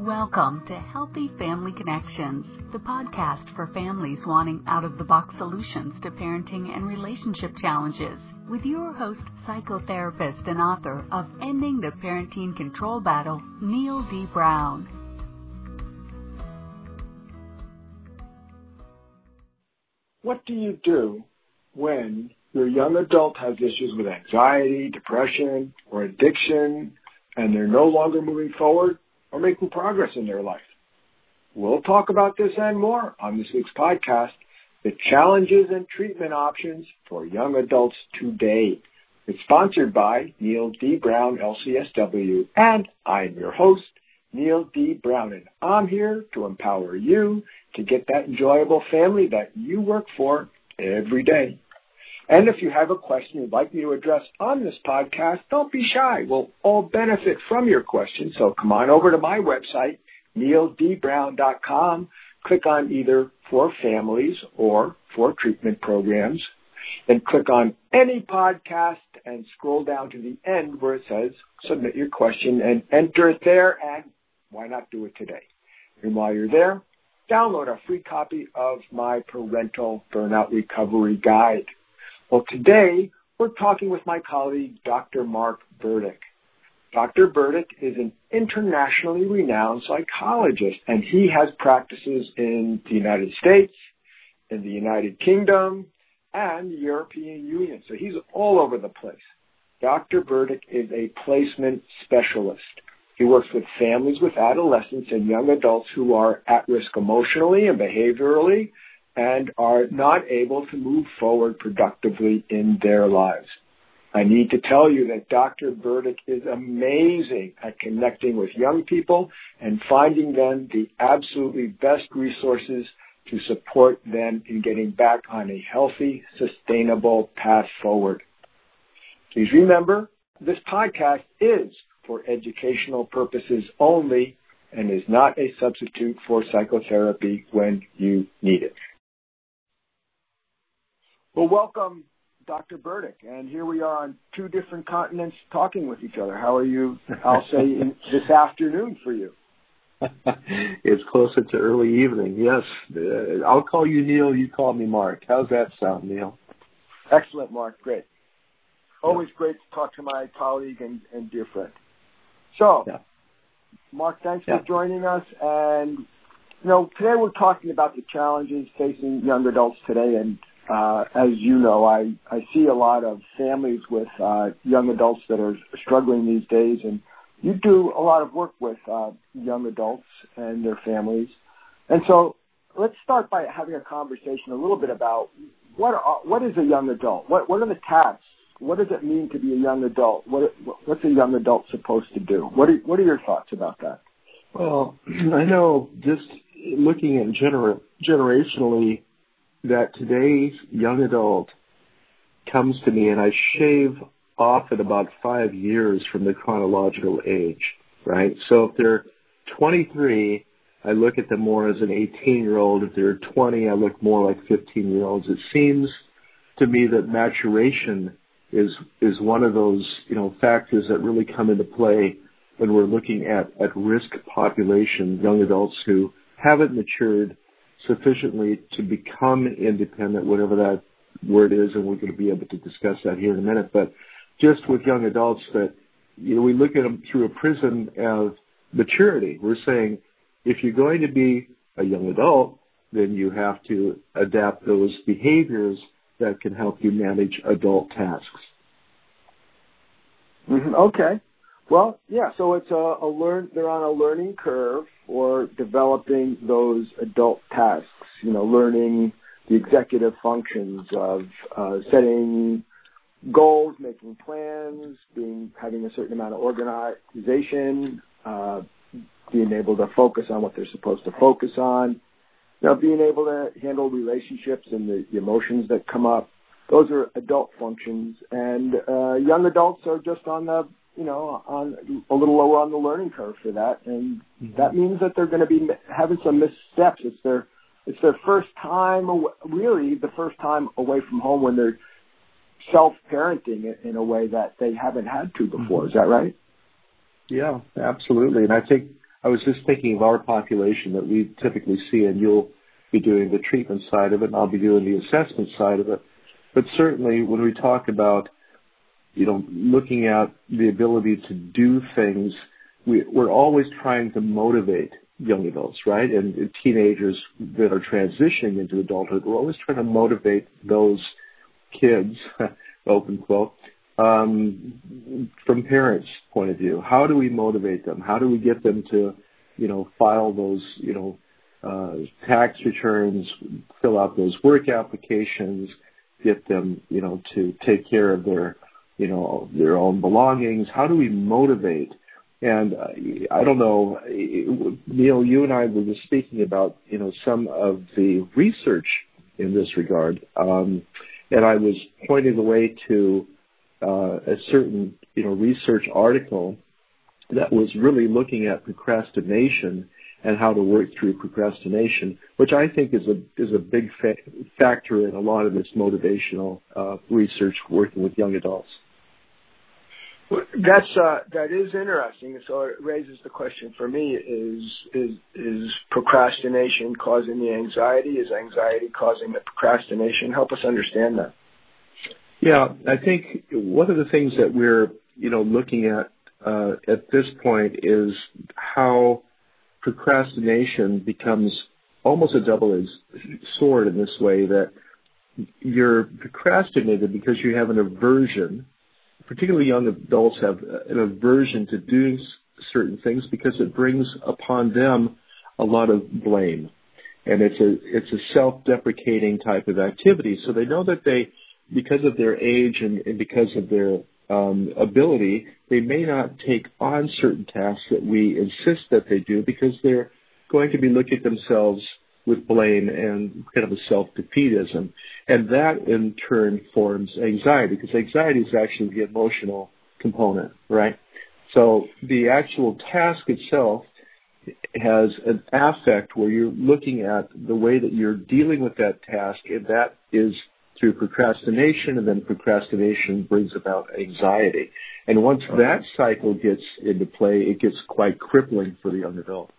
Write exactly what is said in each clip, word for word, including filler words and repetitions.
Welcome to Healthy Family Connections, the podcast for families wanting out-of-the-box solutions to parenting and relationship challenges, with your host, psychotherapist and author of Ending the Parenting Control Battle, Neil D. Brown. What do you do when your young adult has issues with anxiety, depression, or addiction, and they're no longer moving forward or making progress in their life? We'll talk about this and more on this week's podcast, The Challenges and Treatment Options for Young Adults Today. It's sponsored by Neil D. Brown, L C S W, and I'm your host, Neil D. Brown, and I'm here to empower you to get that enjoyable family that you work for every day. And if you have a question you'd like me to address on this podcast, don't be shy. We'll all benefit from your question. So come on over to my website, neil d brown dot com. Click on either For Families or For Treatment Programs. Then click on any podcast and scroll down to the end where it says Submit Your Question and enter it there. And why not do it today? And while you're there, download a free copy of my Parental Burnout Recovery Guide. Well, today we're talking with my colleague, Doctor Mark Burdick. Doctor Burdick is an internationally renowned psychologist, and he has practices in the United States, in the United Kingdom, and the European Union. So he's all over the place. Doctor Burdick is a placement specialist. He works with families with adolescents and young adults who are at risk emotionally and behaviorally, and are not able to move forward productively in their lives. I need to tell you that Doctor Burdick is amazing at connecting with young people and finding them the absolutely best resources to support them in getting back on a healthy, sustainable path forward. Please remember, this podcast is for educational purposes only and is not a substitute for psychotherapy when you need it. Well, welcome, Doctor Burdick, and here we are on two different continents talking with each other. How are you, I'll say, in this afternoon for you? It's closer to early evening, yes. Uh, I'll call you Neil, you call me Mark. How's that sound, Neil? Excellent, Mark, great. Always yeah. great to talk to my colleague and, and dear friend. So, yeah. Mark, thanks yeah. for joining us, and, you know, today we're talking about the challenges facing young adults today, and Uh, as you know, I, I see a lot of families with uh, young adults that are struggling these days, and you do a lot of work with uh, young adults and their families. And so let's start by having a conversation a little bit about what are, what is a young adult? What what are the tasks? What does it mean to be a young adult? What what's a young adult supposed to do? What are, what are your thoughts about that? Well, I know just looking at gener- generationally, that today's young adult comes to me, and I shave off at about five years from the chronological age, right? So if they're twenty-three, I look at them more as an eighteen-year-old. If they're twenty, I look more like fifteen-year-olds. It seems to me that maturation is is one of those, you know, factors that really come into play when we're looking at, at risk population, young adults who haven't matured sufficiently to become independent, whatever that word is, and we're going to be able to discuss that here in a minute. But just with young adults, that, you know, we look at them through a prism of maturity. We're saying if you're going to be a young adult, then you have to adapt those behaviors that can help you manage adult tasks. Mm-hmm. Okay. Well, yeah, so it's a, a learn. They're on a learning curve for developing those adult tasks, you know, learning the executive functions of uh, setting goals, making plans, being having a certain amount of organization, uh, being able to focus on what they're supposed to focus on, you know, being able to handle relationships and the, the emotions that come up. Those are adult functions, and uh, young adults are just on the you know, on a little lower on the learning curve for that, and mm-hmm. that means that they're going to be having some missteps. It's their, it's their first time, really the first time away from home when they're self-parenting in a way that they haven't had to before. Mm-hmm. Is that right? Yeah, absolutely. And I think I was just thinking of our population that we typically see, and you'll be doing the treatment side of it, and I'll be doing the assessment side of it. But certainly when we talk about, you know, looking at the ability to do things, we, we're always trying to motivate young adults, right? And, and teenagers that are transitioning into adulthood, we're always trying to motivate those kids, open quote, um, from parents' point of view. How do we motivate them? How do we get them to, you know, file those, you know, uh, tax returns, fill out those work applications, get them, you know, to take care of their, you know, their own belongings? How do we motivate? And uh, I don't know, Neil, you and I were just speaking about, you know, some of the research in this regard. Um, and I was pointing the way to uh, a certain, you know, research article that was really looking at procrastination and how to work through procrastination, which I think is a is a big fa- factor in a lot of this motivational uh, research working with young adults. Well, that's uh, that is interesting. So it raises the question for me: is is is procrastination causing the anxiety? Is anxiety causing the procrastination? Help us understand that. Yeah, I think one of the things that we're you know looking at uh, at this point is how procrastination becomes almost a double-edged sword in this way, that you're procrastinated because you have an aversion. Particularly young adults have an aversion to doing certain things because it brings upon them a lot of blame. And it's a it's a self-deprecating type of activity. So they know that they, because of their age and, and because of their um, ability, they may not take on certain tasks that we insist that they do because they're going to be looking at themselves with blame and kind of a self-defeatism. And that, in turn, forms anxiety, because anxiety is actually the emotional component, right? So the actual task itself has an affect where you're looking at the way that you're dealing with that task, and that is through procrastination, and then procrastination brings about anxiety. And once that cycle gets into play, it gets quite crippling for the young adult.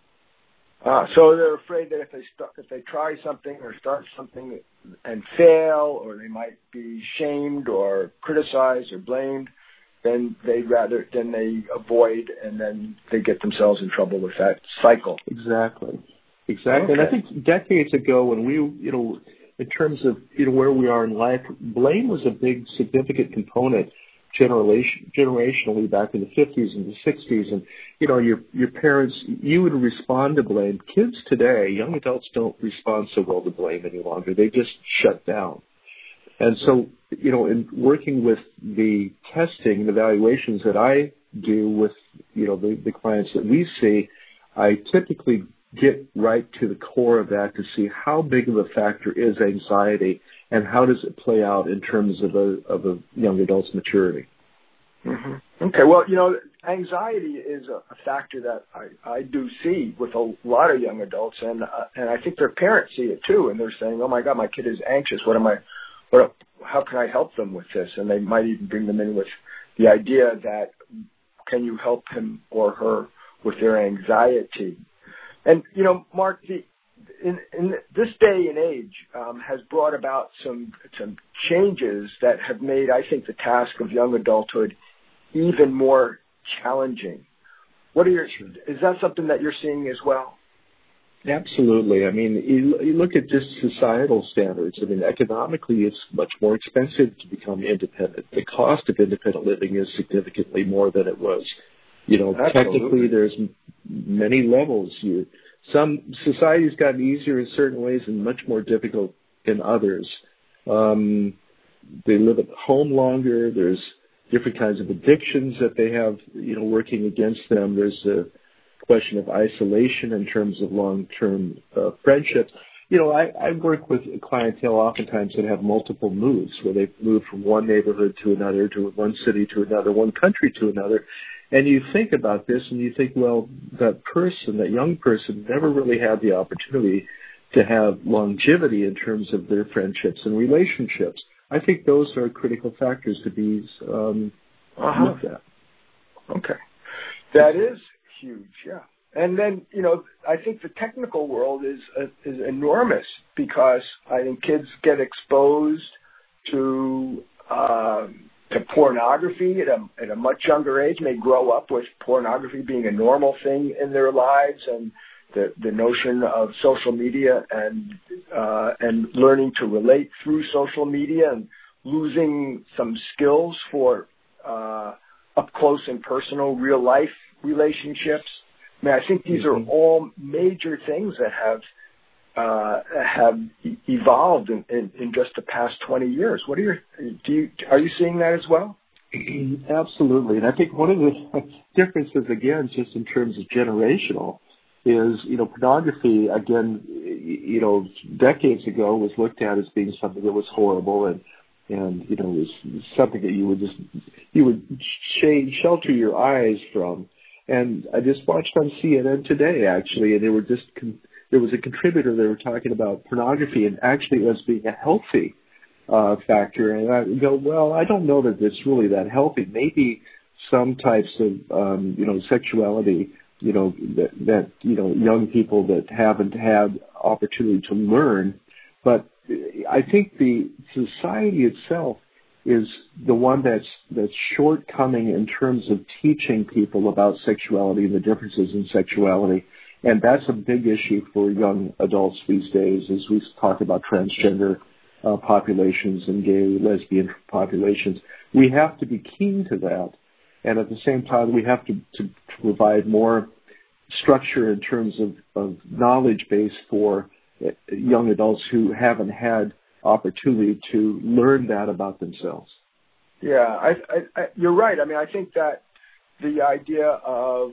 Uh, so they're afraid that if they start, if they try something or start something and fail, or they might be shamed or criticized or blamed, then they'd rather then they avoid, and then they get themselves in trouble with that cycle. Exactly, exactly. Okay. And I think decades ago, when we, you know, in terms of you know where we are in life, blame was a big, significant component. Generation, generationally back in the fifties and the sixties, and you know your your parents, you would respond to blame. Kids today, young adults, don't respond so well to blame any longer. They just shut down. And so you know, in working with the testing, the evaluations that I do with you know the, the clients that we see, I typically get right to the core of that to see how big of a factor is anxiety and how does it play out in terms of a of a young adult's maturity. Mm-hmm. Okay, well, you know, anxiety is a, a factor that I, I do see with a lot of young adults, and uh, and I think their parents see it too, and they're saying, "Oh my God, my kid is anxious. What am I? What? How can I help them with this?" And they might even bring them in with the idea that, can you help him or her with their anxiety? And you know, Mark, the In, in this day and age um, has brought about some some changes that have made, I think, the task of young adulthood even more challenging. What are your? Is that something that you're seeing as well? Absolutely. I mean, you, you look at just societal standards. I mean, economically, it's much more expensive to become independent. The cost of independent living is significantly more than it was. You know, Absolutely. Technically, there's many levels. You, some society's gotten easier in certain ways and much more difficult in others. Um, they live at home longer. There's different kinds of addictions that they have, you know, working against them. There's a question of isolation in terms of long-term uh, friendships. You know, I, I work with a clientele oftentimes that have multiple moves, where they've moved from one neighborhood to another, to one city to another, one country to another. And you think about this and you think, well, that person, that young person, never really had the opportunity to have longevity in terms of their friendships and relationships. I think those are critical factors to be um, uh-huh. looked at. Okay. That is huge, yeah. And then, you know, I think the technical world is uh, is enormous because I think kids get exposed to um, to pornography at a, at a much younger age. They grow up with pornography being a normal thing in their lives, and the, the notion of social media and uh, and learning to relate through social media and losing some skills for uh, up close and personal real life relationships. I mean, I think these are all major things that have uh, have e- evolved in, in, in just the past twenty years. What are your do you are you seeing that as well? Absolutely, and I think one of the differences, again, just in terms of generational, is you know pornography. Again, you know, decades ago was looked at as being something that was horrible and. And, you know, it was something that you would just, you would shade, shelter your eyes from. And I just watched on C N N today, actually, and they were just, con- there was a contributor, they were talking about pornography and actually as being a healthy uh, factor. And I go, well, I don't know that it's really that healthy. Maybe some types of, um, you know, sexuality, you know, that, that, you know, young people that haven't had opportunity to learn. But I think the society itself is the one that's that's shortcoming in terms of teaching people about sexuality and the differences in sexuality, and that's a big issue for young adults these days. As we talk about transgender uh, populations and gay, lesbian populations, we have to be keen to that, and at the same time, we have to, to provide more structure in terms of, of knowledge base for young adults who haven't had opportunity to learn that about themselves. Yeah, I, I, I, you're right. I mean, I think that the idea of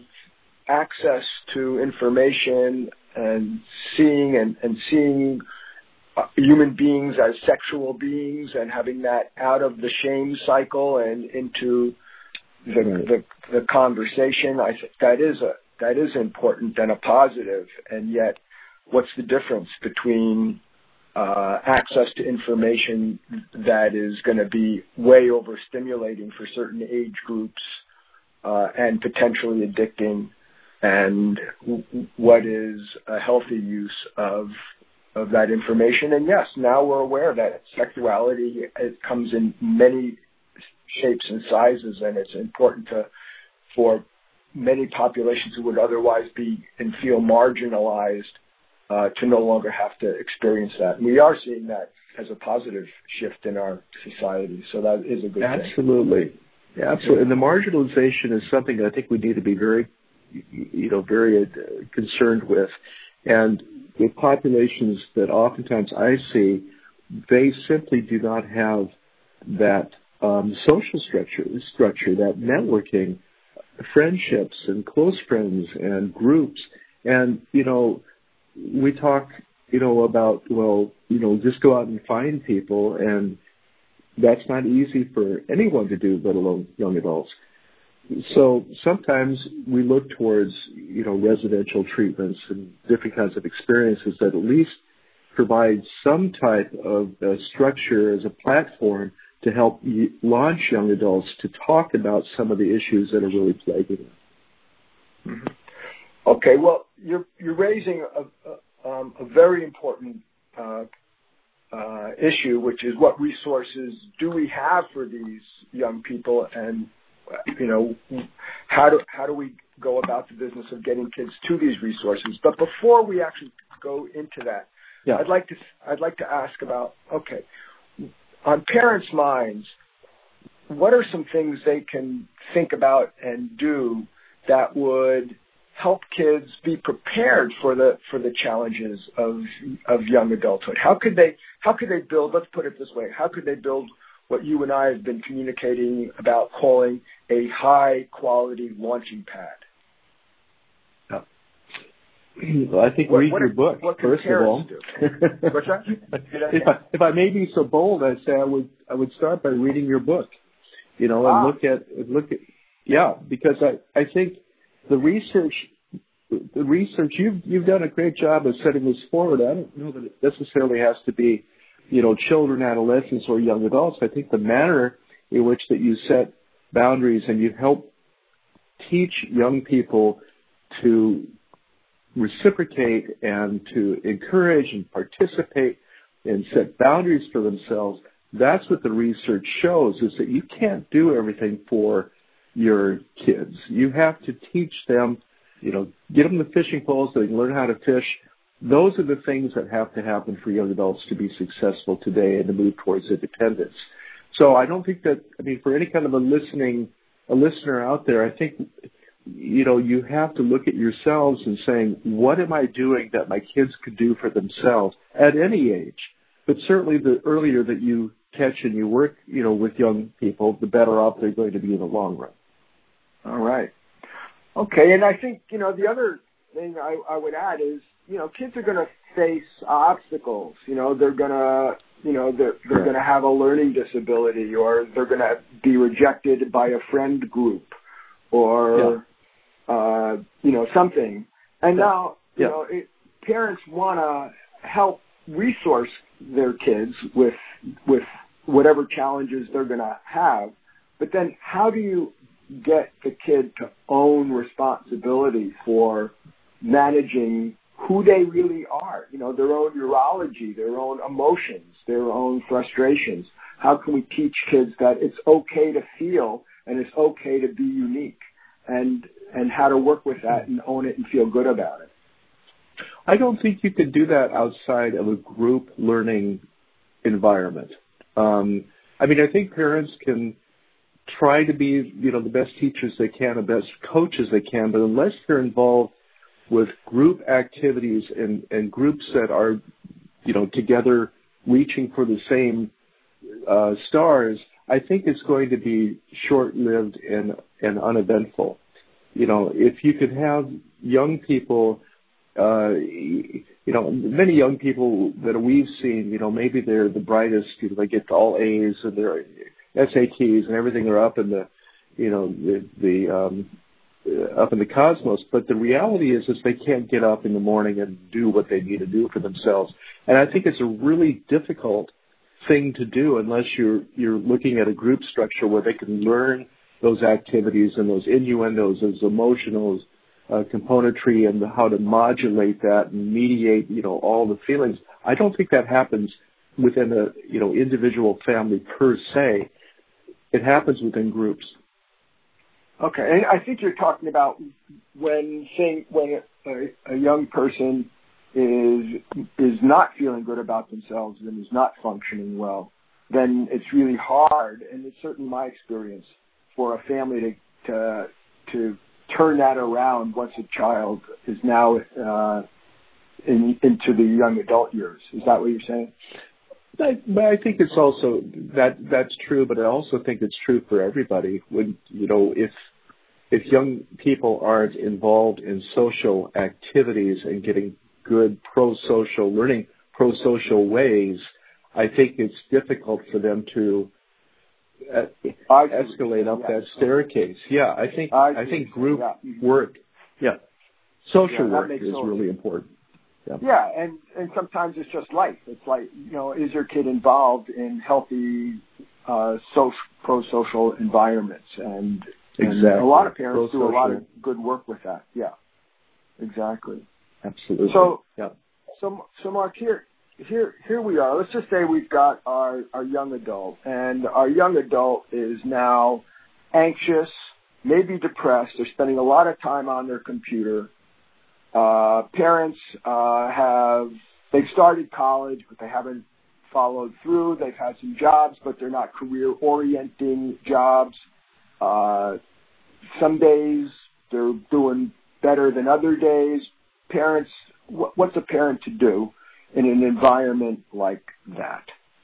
access to information and seeing and, and seeing uh, human beings as sexual beings and having that out of the shame cycle and into the Right. the, the conversation, I think that is a that is important and a positive, and yet. What's the difference between uh, access to information that is going to be way overstimulating for certain age groups uh, and potentially addicting, and w- what is a healthy use of of that information? And yes, now we're aware that sexuality it comes in many shapes and sizes, and it's important to for many populations who would otherwise be and feel marginalized. Uh, to no longer have to experience that. And we are seeing that as a positive shift in our society, so that is a good Absolutely. thing. Yeah, absolutely. And the marginalization is something that I think we need to be very, you know, very uh, concerned with. And with populations that oftentimes I see, they simply do not have that um, social structure, structure, that networking, friendships and close friends and groups. And, you know, we talk, you know, about, well, you know, just go out and find people, and that's not easy for anyone to do, let alone young adults. So sometimes we look towards, you know, residential treatments and different kinds of experiences that at least provide some type of uh, structure as a platform to help y- launch young adults to talk about some of the issues that are really plaguing them. Mm-hmm. Okay, well, you're you're raising a, a, um, a very important uh, uh, issue, which is what resources do we have for these young people, and you know how do how do we go about the business of getting kids to these resources? But before we actually go into that, yeah. I'd like to I'd like to ask about okay, on parents' minds, what are some things they can think about and do that would help kids be prepared for the for the challenges of of young adulthood? How could they how could they build, let's put it this way, how could they build what you and I have been communicating about calling a high quality launching pad? Well, I think what, read what your are, book, what first of all. What's that? if, I, if I may be so bold, I'd say I would I would start by reading your book, you know, and ah. look at look at yeah, because I, I think the research the research you've you've done a great job of setting this forward. I don't know that it necessarily has to be, you know, children, adolescents, or young adults. I think the manner in which that you set boundaries and you help teach young people to reciprocate and to encourage and participate and set boundaries for themselves, that's what the research shows, is that you can't do everything for your kids. You have to teach them, you know, get them the fishing poles so they can learn how to fish. Those are the things that have to happen for young adults to be successful today and to move towards independence. So I don't think that, I mean, for any kind of a listening, a listener out there, I think, you know, you have to look at yourselves and saying, what am I doing that my kids could do for themselves at any age? But certainly the earlier that you catch and you work, you know, with young people, the better off they're going to be in the long run. All right. Okay. And I think, you know, the other thing I, I would add is, you know, kids are going to face obstacles. You know, they're going to, you know, they're, they're going to have a learning disability, or they're going to be rejected by a friend group, or, yeah. uh, you know, something. And yeah. now, you yeah. know, it, parents want to help resource their kids with, with whatever challenges they're going to have. But then how do you get the kid to own responsibility for managing who they really are, you know, their own neurology, their own emotions, their own frustrations? How can we teach kids that it's okay to feel and it's okay to be unique, and and how to work with that and own it and feel good about it? I don't think you could do that outside of a group learning environment. Um, I mean, I think parents can try to be, you know, the best teachers they can, the best coaches they can, but unless they're involved with group activities and, and groups that are, you know, together reaching for the same uh, stars, I think it's going to be short-lived and, and uneventful. You know, if you could have young people, uh, you know, many young people that we've seen, you know, maybe they're the brightest, you know, they get all A's and their S A Ts and everything are up in the, you know, the, the um, up in the cosmos, but the reality is, is they can't get up in the morning and do what they need to do for themselves. And I think it's a really difficult thing to do unless you're you're looking at a group structure where they can learn those activities and those innuendos, those emotional uh, componentry, and the, how to modulate that and mediate, you know, all the feelings. I don't think that happens within a, you know, individual family per se. It happens within groups. Okay, and I think you're talking about when saying when a, a young person is is not feeling good about themselves and is not functioning well, then it's really hard, and it's certainly my experience, for a family to to, to turn that around once a child is now uh, in, into the young adult years. Is that what you're saying? I, but I think it's also that that's true, but I also think it's true for everybody. When, you know, if if young people aren't involved in social activities and getting good pro-social learning, pro-social ways, I think it's difficult for them to uh, escalate up yeah. that staircase. Yeah, I think I, I think group yeah. work, yeah, social yeah, work is sense. really important. Yeah. yeah, and, and sometimes it's just life. It's like, you know, is your kid involved in healthy uh, social, pro-social environments? And, and exactly. a lot of parents pro-social. do a lot of good work with that. Yeah, exactly. Absolutely. So, yeah. so, so Mark, here, here, here we are. Let's just say we've got our, our young adult, and our young adult is now anxious, maybe depressed. They're spending a lot of time on their computer. Uh, parents uh, have, they've started college, but they haven't followed through. They've had some jobs, but they're not career-orienting jobs. Uh, some days they're doing better than other days. Parents, wh- what's a parent to do in an environment like that?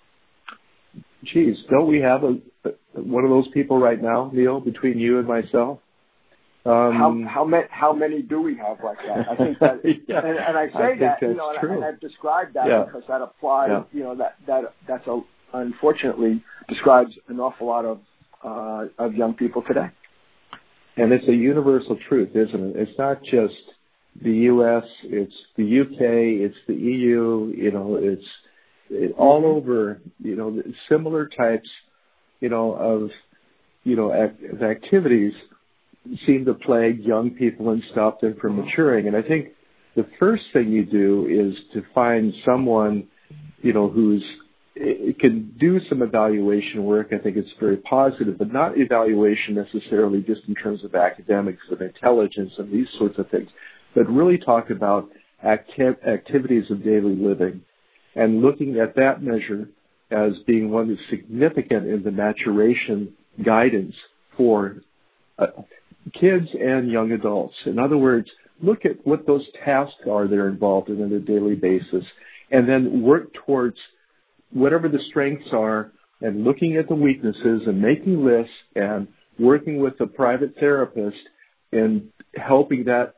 Geez, don't we have a, a one of those people right now, Neil, between you and myself? Um, how how many how many do we have like that? I think that, yeah, and, and I say I that, you know, and, and I've described that yeah. because that applies, yeah. you know, that that that's a unfortunately describes an awful lot of uh, of young people today. And it's a universal truth, isn't it? It's not just the U S, it's the U K, it's the E U. You know, it's it, all mm-hmm. over. You know, similar types, you know, of you know act, of activities seem to plague young people and stop them from maturing. And I think the first thing you do is to find someone, you know, who's it can do some evaluation work. I think it's very positive, but not evaluation necessarily just in terms of academics and intelligence and these sorts of things, but really talk about acti- activities of daily living and looking at that measure as being one that's significant in the maturation guidance for uh, kids and young adults. In other words, look at what those tasks are they're involved in on a daily basis, and then work towards whatever the strengths are and looking at the weaknesses and making lists and working with a private therapist and helping that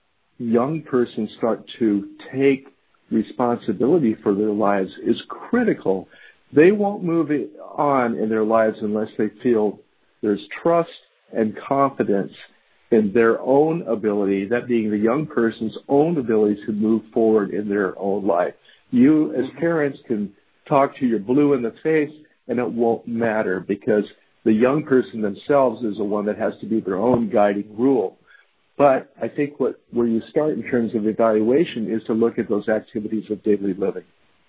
young person start to take responsibility for their lives is critical. They won't move it on in their lives unless they feel there's trust and confidence in their own ability, that being the young person's own ability to move forward in their own life. You as parents can talk to your blue in the face and it won't matter because the young person themselves is the one that has to be their own guiding rule. But I think what where you start in terms of evaluation is to look at those activities of daily living.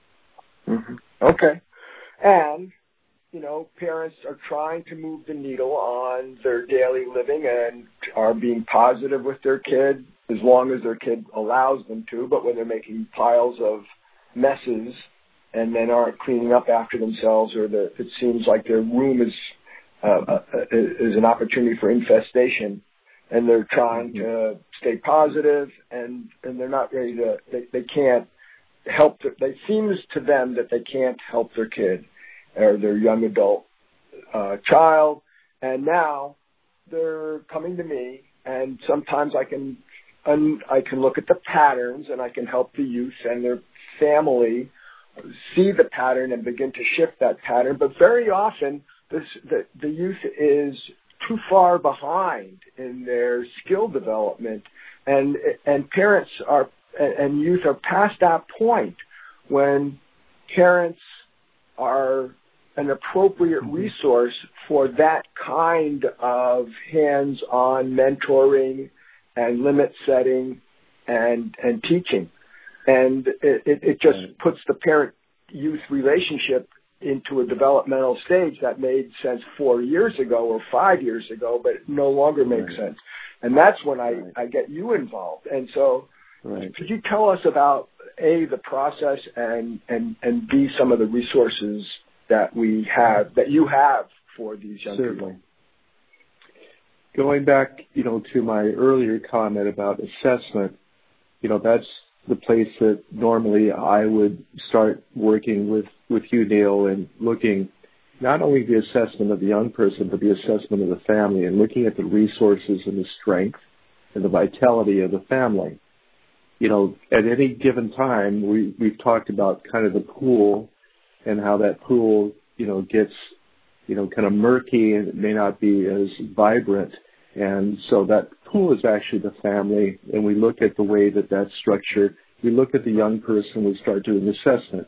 Mm-hmm. Okay. And, you know, parents are trying to move the needle on their daily living and are being positive with their kid as long as their kid allows them to. But when they're making piles of messes and then aren't cleaning up after themselves, or the, it seems like their room is uh, uh, is an opportunity for infestation, and they're trying to stay positive, and, and they're not ready to, they, they can't help, their, it seems to them that they can't help their kid or their young adult uh, child, and now they're coming to me, and sometimes I can un, I can look at the patterns, and I can help the youth and their family see the pattern and begin to shift that pattern. But very often, this, the, the youth is too far behind in their skill development, and and parents are and youth are past that point when parents are an appropriate resource for that kind of hands-on mentoring and limit setting and and teaching. And it, it, it just puts the parent-youth relationship into a developmental stage that made sense four years ago or five years ago, but it no longer makes right. sense. And that's when I, right. I get you involved. And so right. could you tell us about, A, the process, and, and, and B, some of the resources that we have, that you have for these young Certainly. people? Going back, you know, to my earlier comment about assessment, you know, that's the place that normally I would start working with, with you, Neil, and looking not only the assessment of the young person, but the assessment of the family and looking at the resources and the strength and the vitality of the family. You know, at any given time, we, we've talked about kind of the pool and how that pool, you know, gets, you know, kind of murky and it may not be as vibrant. And so that pool is actually the family, and we look at the way that that's structured. We look at the young person, we start doing assessment.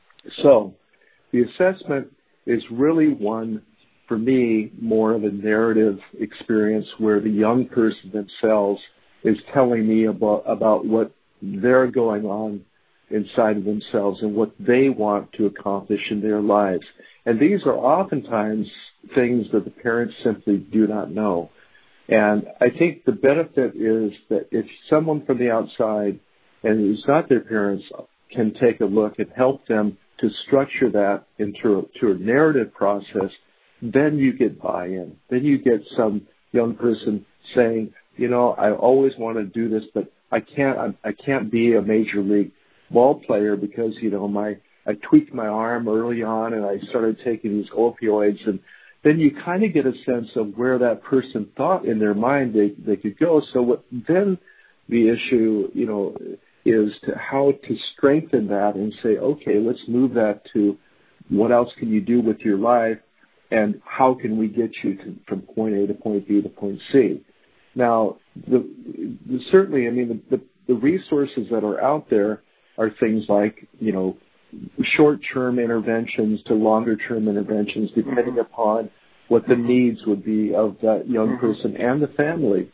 So the assessment is really one, for me, more of a narrative experience where the young person themselves is telling me about, about what they're going on inside of themselves and what they want to accomplish in their lives. And these are oftentimes things that the parents simply do not know. And I think the benefit is that if someone from the outside and who's not their parents can take a look and help them to structure that into a, to a narrative process, then you get buy-in. Then you get some young person saying, you know, I always want to do this, but I can't. I can't be a major league ball player because, you know, my I tweaked my arm early on and I started taking these opioids, and then you kind of get a sense of where that person thought in their mind they, they could go. So what, then the issue, you know, is to how to strengthen that and say, okay, let's move that to what else can you do with your life and how can we get you to, from point A to point B to point C. Now, the, the, certainly, I mean, the, the, the resources that are out there are things like, you know, short-term interventions to longer-term interventions, depending upon what the needs would be of that young person and the family.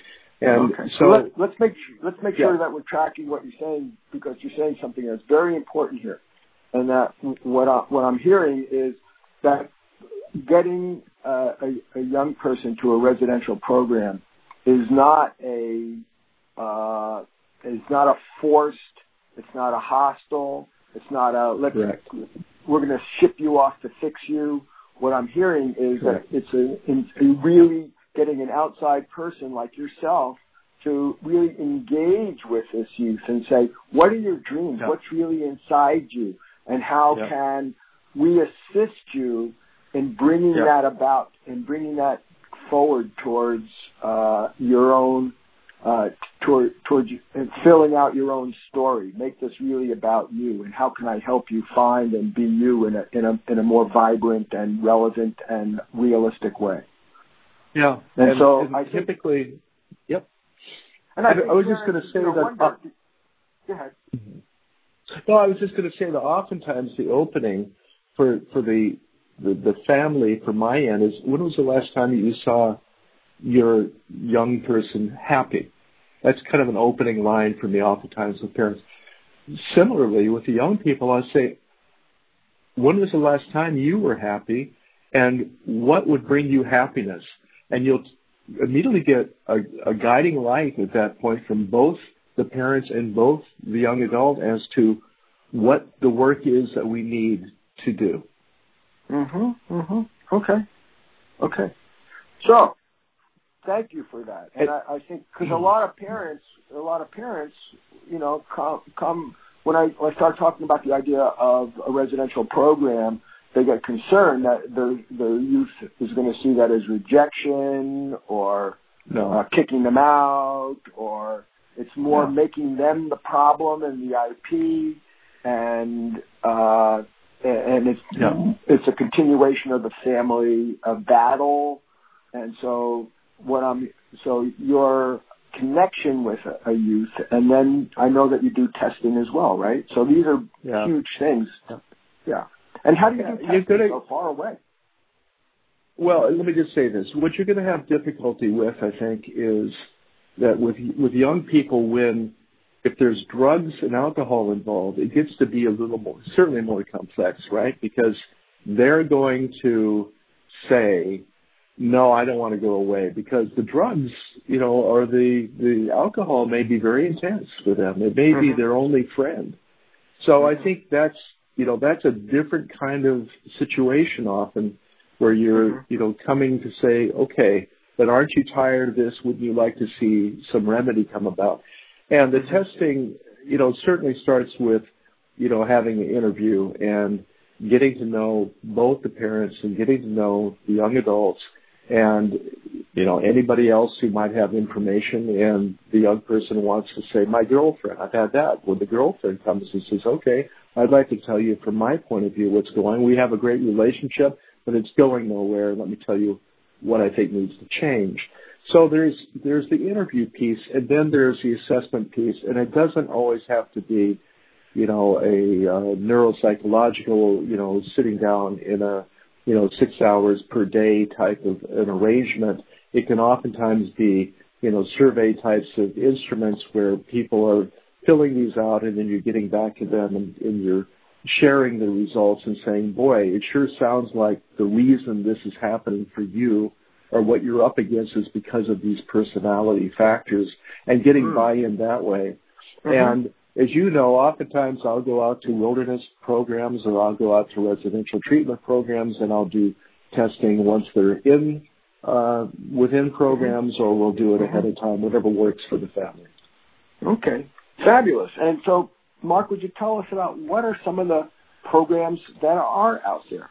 And okay. so, so let, let's make let's make yeah. sure that we're tracking what you're saying, because you're saying something that's very important here, and that what I, what I'm hearing is that getting uh, a, a young person to a residential program is not a uh, is not a forced, it's not a hostile, it's not a let's Correct. we're going to ship you off to fix you. What I'm hearing is Correct. that it's a, it's a really getting an outside person like yourself to really engage with this youth and say, what are your dreams? Yeah. What's really inside you? And how yeah. can we assist you in bringing yeah. that about and bringing that forward towards uh, your own, uh, toward, towards and filling out your own story. Make this really about you, and how can I help you find and be you in a in a in a more vibrant and relevant and realistic way. Yeah, and, and so and I think, typically, yep. And I, I, I was just going to say you know, that. wonder, Uh, go ahead. no, I was just going to say that oftentimes the opening for for the, the the family from my end is, when was the last time that you saw your young person happy? That's kind of an opening line for me oftentimes with parents. Similarly, with the young people, I say, when was the last time you were happy, and what would bring you happiness? And you'll immediately get a, a guiding light at that point from both the parents and both the young adult as to what the work is that we need to do. Mm-hmm, mm-hmm. Okay. Okay. So, thank you for that. And I, I think, because a lot of parents, a lot of parents, you know, come, come when I, when I start talking about the idea of a residential program, they get concerned that the the youth is going to see that as rejection or no. uh, kicking them out, or it's more no. making them the problem in the I P, and uh, and it's no. it's a continuation of the family uh, battle, and so what I'm so your connection with a, a youth, and then I know that you do testing as well, right? So these are yeah. huge things. Yeah. yeah. And how do you yeah, do testing gonna, so far away? Well, let me just say this. What you're going to have difficulty with, I think, is that with with young people, when if there's drugs and alcohol involved, it gets to be a little more, certainly more complex, right? Because they're going to say, no, I don't want to go away, because the drugs, you know, or the, the alcohol may be very intense for them. It may be their only friend. So I think that's, you know, that's a different kind of situation often, where you're, mm-hmm. you know, coming to say, okay, but aren't you tired of this? Wouldn't you like to see some remedy come about? And the mm-hmm. testing, you know, certainly starts with, you know, having an interview and getting to know both the parents and getting to know the young adults and, you know, anybody else who might have information, and the young person wants to say, my girlfriend, I've had that. When the girlfriend comes and says, okay, I'd like to tell you from my point of view what's going on. We have a great relationship, but it's going nowhere. Let me tell you what I think needs to change. So there's there's the interview piece, and then there's the assessment piece, and it doesn't always have to be, you know, a uh, neuropsychological, you know, sitting down in a, you know, six hours per day type of an arrangement. It can oftentimes be, you know, survey types of instruments where people are filling these out, and then you're getting back to them and, and you're sharing the results and saying, boy, it sure sounds like the reason this is happening for you or what you're up against is because of these personality factors, and getting mm. buy-in that way. Mm-hmm. And as you know, oftentimes I'll go out to wilderness programs, or I'll go out to residential treatment programs, and I'll do testing once they're in uh, within programs, or we'll do it mm-hmm. ahead of time, whatever works for the family. Okay, fabulous. And so, Mark, would you tell us about what are some of the programs that are out there?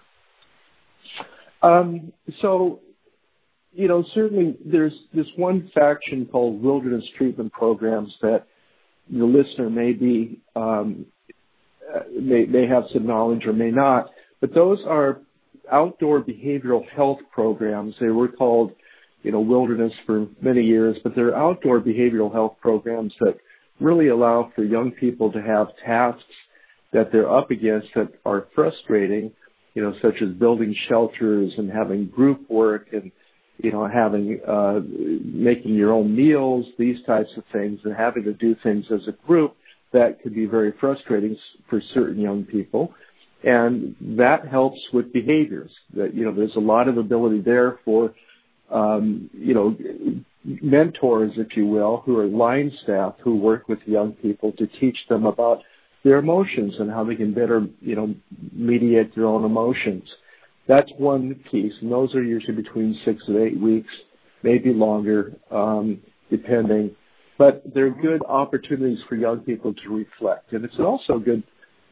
Um, so, you know, certainly there's this one faction called wilderness treatment programs that the listener may be um, may, may have some knowledge or may not, but those are outdoor behavioral health programs. They were called, you know, wilderness for many years, but they're outdoor behavioral health programs that really allow for young people to have tasks that they're up against that are frustrating, you know, such as building shelters and having group work and, you know, having, uh, making your own meals, these types of things, and having to do things as a group that could be very frustrating for certain young people. And that helps with behaviors. That, you know, there's a lot of ability there for, um, you know, mentors, if you will, who are line staff who work with young people to teach them about their emotions and how they can better, you know, mediate their own emotions. That's one piece, and those are usually between six and eight weeks, maybe longer, um, depending. But they're good opportunities for young people to reflect. And it's also a good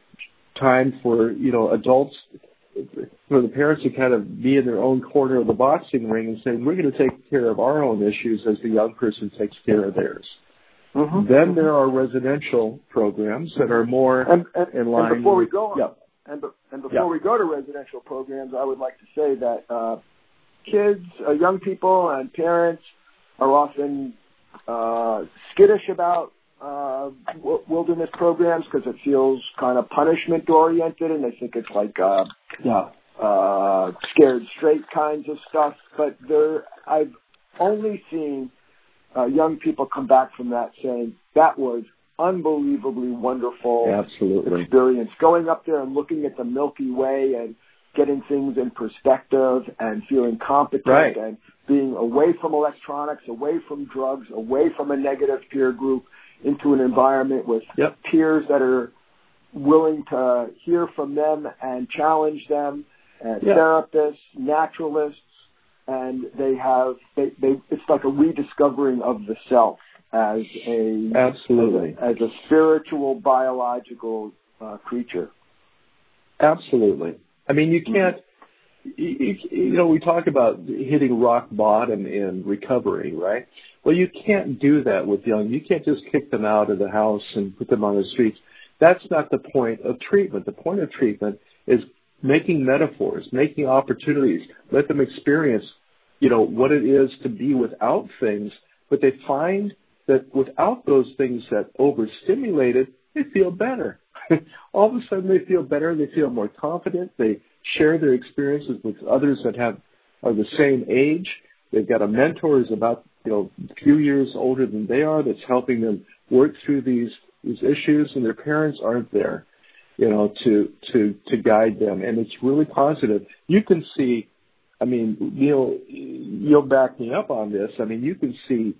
time for, you know, adults, for the parents to kind of be in their own corner of the boxing ring and say, we're going to take care of our own issues as the young person takes care of theirs. Mm-hmm. Then there are residential programs that are more and, and, in line. And before we with, go on, yeah. and, be, and before yeah. we go to residential programs, I would like to say that uh, kids, uh, young people, and parents are often uh, skittish about uh, wilderness programs because it feels kind of punishment oriented, and they think it's like uh, yeah. uh, scared straight kinds of stuff. But there, I've only seen uh, young people come back from that saying that was unbelievably wonderful Absolutely. experience. Going up there and looking at the Milky Way and getting things in perspective and feeling competent right. and being away from electronics, away from drugs, away from a negative peer group into an environment with yep. peers that are willing to hear from them and challenge them, and yep. therapists, naturalists, and they have, they, they, it's like a rediscovering of the self as a absolutely as a, as a spiritual biological uh, creature. Absolutely. I mean, you can't. You, you know, we talk about hitting rock bottom in recovery, right? Well, you can't do that with young. You can't just kick them out of the house and put them on the streets. That's not the point of treatment. The point of treatment is making metaphors, making opportunities, let them experience, you know, what it is to be without things, but they find that without those things that overstimulated, they feel better. All of a sudden they feel better, they feel more confident, they share their experiences with others that have are the same age. They've got a mentor who's about, you know, a few years older than they are that's helping them work through these these issues, and their parents aren't there, you know, to to to guide them. And it's really positive. You can see, I mean, Neil, you'll back me up on this. I mean, you can see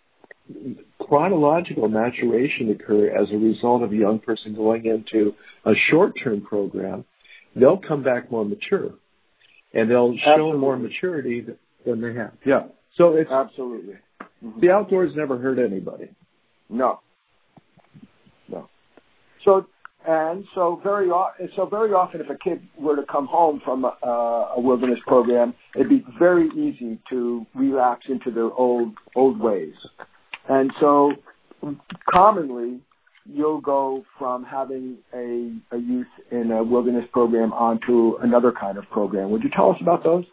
chronological maturation occur as a result of a young person going into a short-term program. They'll come back more mature, and they'll show Absolutely. more maturity than they have. Yeah. So it's absolutely mm-hmm. the outdoors never hurt anybody. No. No. So and so very so very often, if a kid were to come home from a, a wilderness program, it'd be very easy to relapse into their old old ways. And so commonly, you'll go from having a, a youth in a wilderness program onto another kind of program. Would you tell us about those?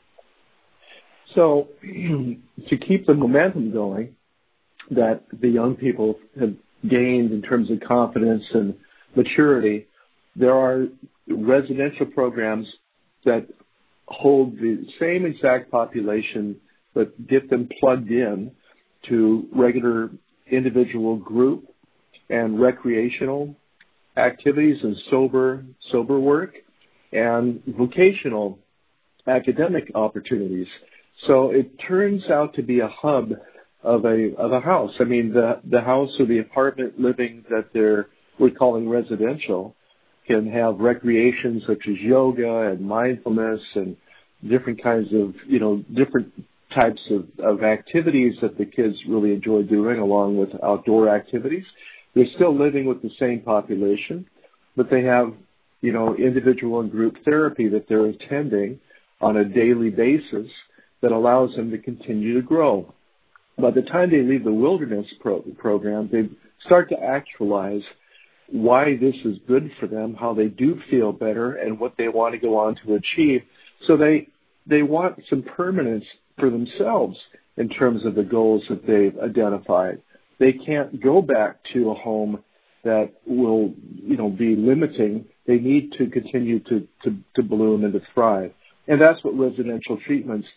So to keep the momentum going that the young people have gained in terms of confidence and maturity, there are residential programs that hold the same exact population but get them plugged in to regular individual group and recreational activities and sober sober work and vocational academic opportunities. So it turns out to be a hub of a of a house. I mean, the the house or the apartment living that they're we're calling residential can have recreation such as yoga and mindfulness and different kinds of, you know, different types of, of activities that the kids really enjoy doing along with outdoor activities. They're still living with the same population, but they have, you know, individual and group therapy that they're attending on a daily basis that allows them to continue to grow. By the time they leave the wilderness pro- program, they start to actualize why this is good for them, how they do feel better, and what they want to go on to achieve. So they they want some permanence for themselves in terms of the goals that they've identified. They can't go back to a home that will, you know, be limiting. They need to continue to, to, to bloom and to thrive. And that's what residential treatments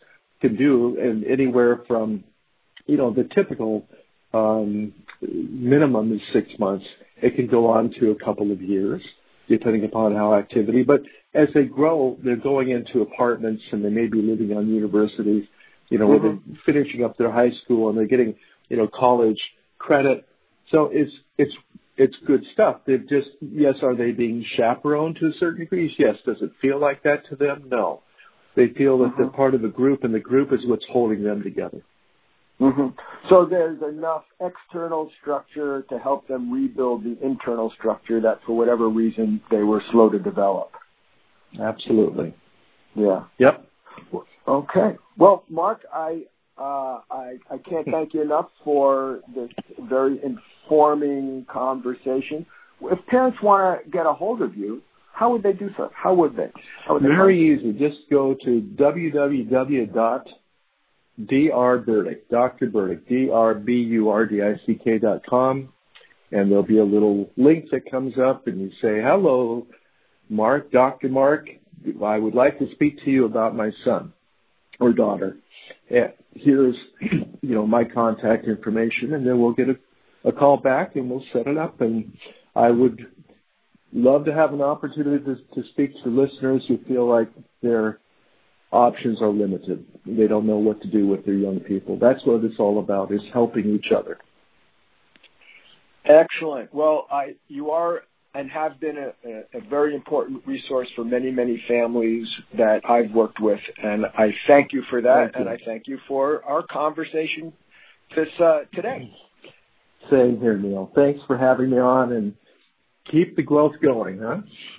can do, and anywhere from, you know, the typical um, minimum is six months. It can go on to a couple of years, depending upon how activity. But as they grow, they're going into apartments, and they may be living on universities, you know, mm-hmm. where they're finishing up their high school, and they're getting, you know, college credit. So it's it's it's good stuff. They've just, yes, are they being chaperoned to a certain degree? Yes. Does it feel like that to them? No. They feel that mm-hmm. they're part of a group, and the group is what's holding them together. Mm-hmm. So there's enough external structure to help them rebuild the internal structure that, for whatever reason, they were slow to develop. Absolutely. Yeah. Yep. Okay. Well, Mark, I uh, I, I can't thank you enough for this very informing conversation. If parents want to get a hold of you, how would they do so? How would they? How would they Very easy. Just go to w w w dot d r burdick, Doctor Burdick, D R B U R D I C K dot com, and there'll be a little link that comes up, and you say, hello, Mark, Doctor Mark, I would like to speak to you about my son or daughter. And here's, you know, my contact information, and then we'll get a, a call back, and we'll set it up. And I would love to have an opportunity to, to speak to listeners who feel like their options are limited. They don't know what to do with their young people. That's what it's all about, is helping each other. Excellent. Well, I, you are and have been a, a, a very important resource for many, many families that I've worked with, and I thank you for that, and I thank you for our conversation this uh, today. Same here, Neil. Thanks for having me on, and keep the growth going, huh?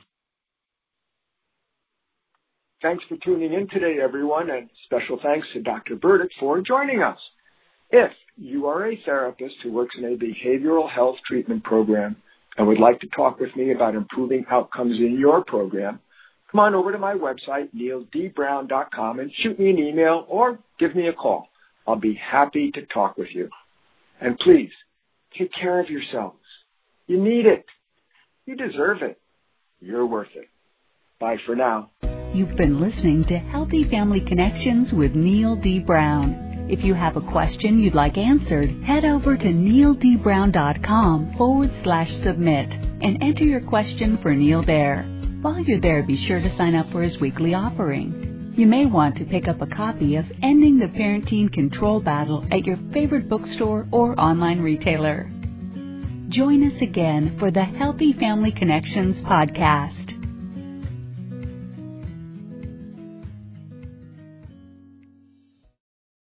Thanks for tuning in today, everyone, and special thanks to Doctor Burdick for joining us. If you are a therapist who works in a behavioral health treatment program and would like to talk with me about improving outcomes in your program, come on over to my website, neil d brown dot com, and shoot me an email or give me a call. I'll be happy to talk with you. And please, take care of yourselves. You need it. You deserve it. You're worth it. Bye for now. You've been listening to Healthy Family Connections with Neil D. Brown. If you have a question you'd like answered, head over to neildbrown.com forward slash submit and enter your question for Neil there. While you're there, be sure to sign up for his weekly offering. You may want to pick up a copy of Ending the Parenting Control Battle at your favorite bookstore or online retailer. Join us again for the Healthy Family Connections podcast.